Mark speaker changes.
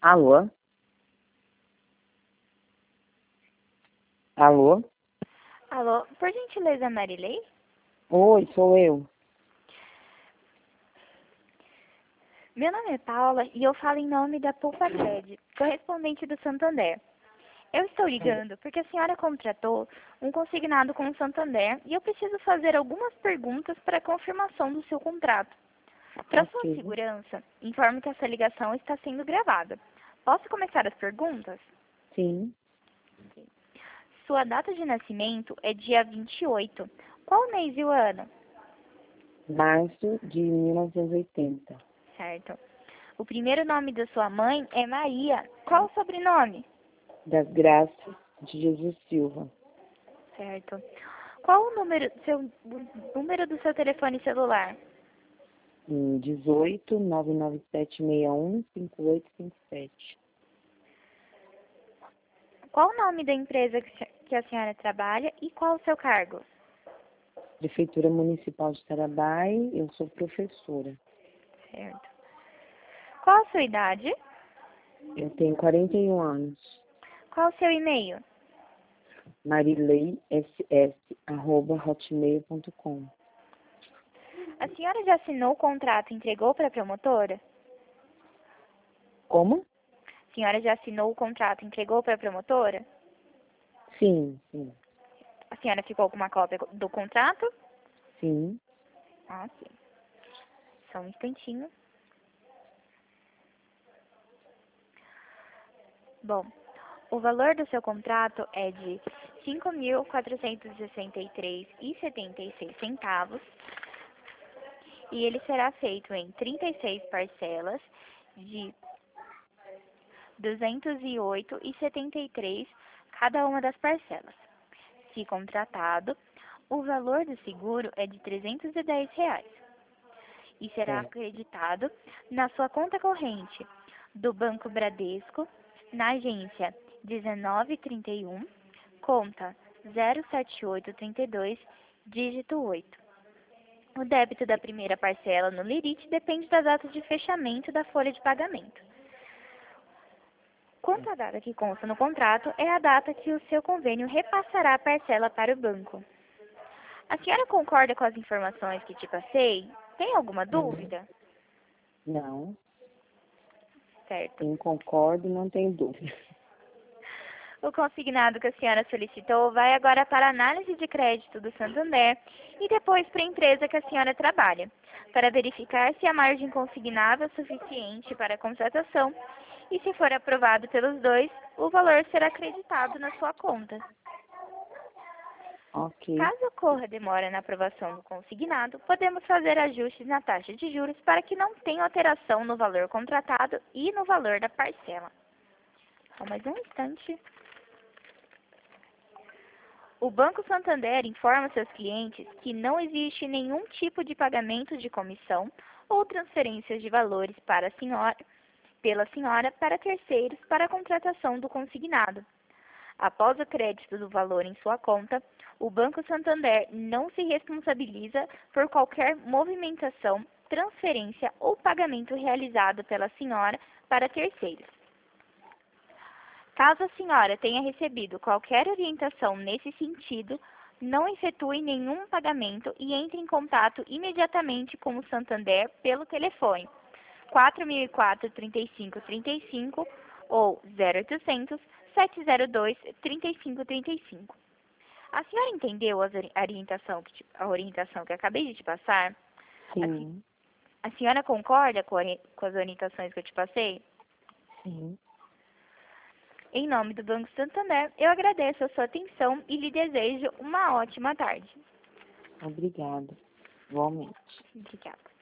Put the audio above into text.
Speaker 1: Alô? Alô?
Speaker 2: Alô, por gentileza, Marilei?
Speaker 1: Oi, sou eu.
Speaker 2: Meu nome é Paula e eu falo em nome da Poupa Cred, correspondente do Santander. Eu estou ligando porque a senhora contratou um consignado com o Santander e eu preciso fazer algumas perguntas para confirmação do seu contrato. Para sua
Speaker 1: Ok.
Speaker 2: segurança, informo que essa ligação está sendo gravada. Posso começar as perguntas?
Speaker 1: Sim.
Speaker 2: Sua data de nascimento é dia 28. Qual mês e o ano?
Speaker 1: Março de 1980.
Speaker 2: Certo. O primeiro nome da sua mãe é Maria. Qual o sobrenome?
Speaker 1: Das Graças de Jesus Silva.
Speaker 2: Certo. Qual o número do seu telefone celular?
Speaker 1: 18 99761 5857.
Speaker 2: Qual o nome da empresa que a senhora trabalha e qual o seu cargo?
Speaker 1: Prefeitura Municipal de Tarabai, eu sou professora.
Speaker 2: Certo. Qual a sua idade?
Speaker 1: Eu tenho 41 anos.
Speaker 2: Qual o seu e-mail?
Speaker 1: marileiss@hotmail.com.
Speaker 2: A senhora já assinou o contrato e entregou para a promotora?
Speaker 1: Como?
Speaker 2: A senhora já assinou o contrato e entregou para a promotora?
Speaker 1: Sim, sim.
Speaker 2: A senhora ficou com uma cópia do contrato?
Speaker 1: Sim.
Speaker 2: Ah, sim. Só um instantinho. Bom, o valor do seu contrato é de R$ 5.463,76 e ele será feito em 36 parcelas de R$ 208,73 cada uma das parcelas. Se contratado, o valor do seguro é de R$ 310 e será
Speaker 1: É.
Speaker 2: acreditado na sua conta corrente do Banco Bradesco, na agência 1931, conta 07832, dígito 8. O débito da primeira parcela no Lerite depende da data de fechamento da folha de pagamento. Quanto à data que consta no contrato, é a data que o seu convênio repassará a parcela para o banco. A senhora concorda com as informações que te passei? Tem alguma dúvida?
Speaker 1: Não,
Speaker 2: Certo.
Speaker 1: eu concordo, não tenho dúvida.
Speaker 2: O consignado que a senhora solicitou vai agora para a análise de crédito do Santander e depois para a empresa que a senhora trabalha, para verificar se a margem consignável é suficiente para a contratação e, se for aprovado pelos dois, o valor será acreditado na sua conta.
Speaker 1: Ok.
Speaker 2: Caso ocorra demora na aprovação do consignado, podemos fazer ajustes na taxa de juros para que não tenha alteração no valor contratado e no valor da parcela. Só mais um instante. O Banco Santander informa seus clientes que não existe nenhum tipo de pagamento de comissão ou transferências de valores pela senhora para terceiros para a contratação do consignado. Após o crédito do valor em sua conta, o Banco Santander não se responsabiliza por qualquer movimentação, transferência ou pagamento realizado pela senhora para terceiros. Caso a senhora tenha recebido qualquer orientação nesse sentido, não efetue nenhum pagamento e entre em contato imediatamente com o Santander pelo telefone 4004-3535 ou 0800 702 3535. A senhora entendeu a orientação que acabei de te passar?
Speaker 1: Sim.
Speaker 2: A senhora concorda com as orientações que eu te passei?
Speaker 1: Sim.
Speaker 2: Em nome do Banco Santander, eu agradeço a sua atenção e lhe desejo uma ótima tarde.
Speaker 1: Obrigada. Igualmente.
Speaker 2: Obrigada.